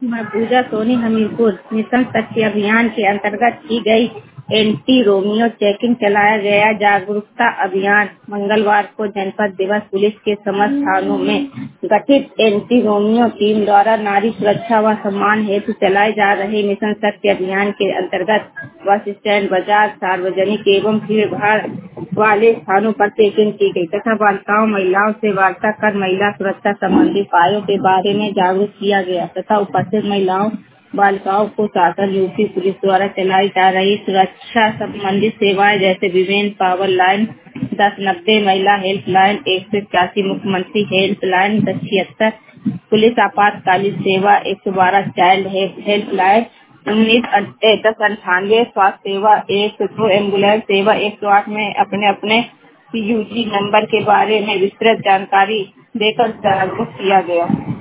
मैं पूजा सोनी हमीरपुर मिशन शक्ति अभियान के अंतर्गत की गई एंटी रोमियो चेकिंग चलाया गया जागरूकता अभियान। मंगलवार को जनपद दिवस पुलिस के समस्त थानों में गठित एंटी रोमियो टीम द्वारा नारी सुरक्षा व सम्मान हेतु चलाए जा रहे मिशन शक्ति अभियान के अंतर्गत बस स्टैंड, बाजार, सार्वजनिक एवं भीड़ भाड़ वाले स्थानों पर चेकिंग की गई तथा बालिकाओं महिलाओं से वार्ता कर महिला सुरक्षा संबंधी उपायों के बारे में जागरूक किया गया तथा उपस्थित महिलाओं बालिकाओं को शासन यूपी पुलिस द्वारा चलाई जा रही सुरक्षा संबंधी सेवाएं जैसे विमेन पावर लाइन 1090, महिला हेल्पलाइन 181, मुख्यमंत्री हेल्पलाइन 1076, पुलिस आपातकालीन सेवा 112, चाइल्ड हेल्पलाइन 19 1098, स्वास्थ्य सेवा 102, एम्बुलेंस सेवा 108 में अपने अपने यूजी नंबर के बारे में विस्तृत जानकारी देकर जागरूक किया गया।